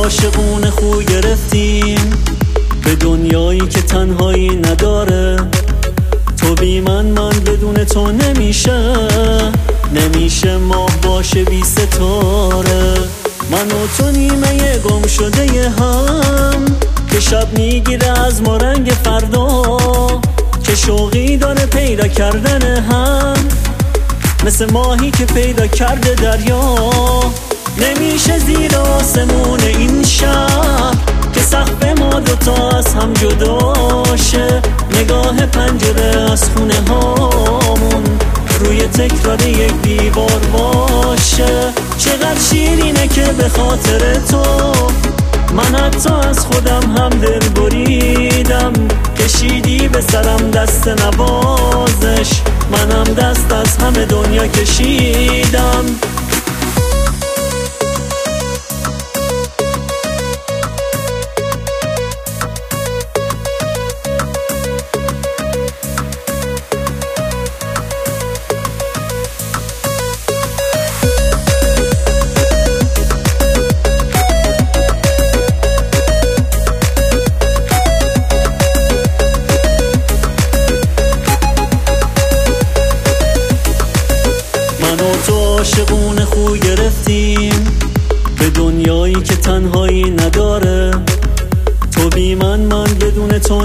عاشقونه خو گرفتیم به دنیایی که تنهایی نداره. تو بی من بدون تو نمیشه ماه باشه بی ستاره. من و تو نیمه گم شده هم که شب میگیره از ما رنگ فردا، که شوقی داره پیدا کردن هم مثل ماهی که پیدا کرده دریا. نمیشه زیر آسمون این شهر که سقف ما دوتا از هم جداشه. نگاه پنجره از خونه هامون روی تکرار یک دیوار باشه. چقدر شیرینه که به خاطر تو من حتی از خودم هم دل بریدم. کشیدی به سرم دست نوازش، منم دست از همه دنیا کشیدم. عاشقونه خو گرفتیم به دنیایی که تنهایی نداره. تو بی من بدون تو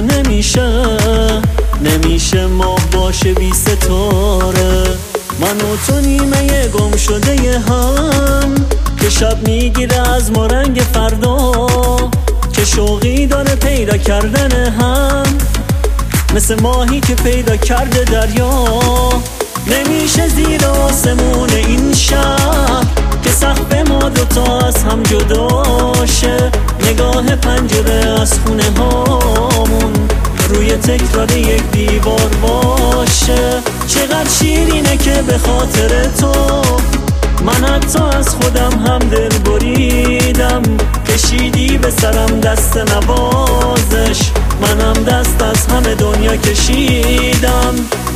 نمیشه ماه باشه بی ستاره. من و تو نیمه گم شده هم که شب میگیره از ما رنگ فردا، که شوقی داره پیدا کردن هم مثل ماهی که پیدا کرده دریا. نمیشه زیر آسمون این شهر که سقف ما دوتا از هم جداشه. نگاه پنجره از خونه هامون روی تکرار یک دیوار باشه. چقدر شیرینه که به خاطر تو من حتی از خودم هم دل بریدم. کشیدی به سرم دست نوازش، منم دست از همه دنیا کشیدم.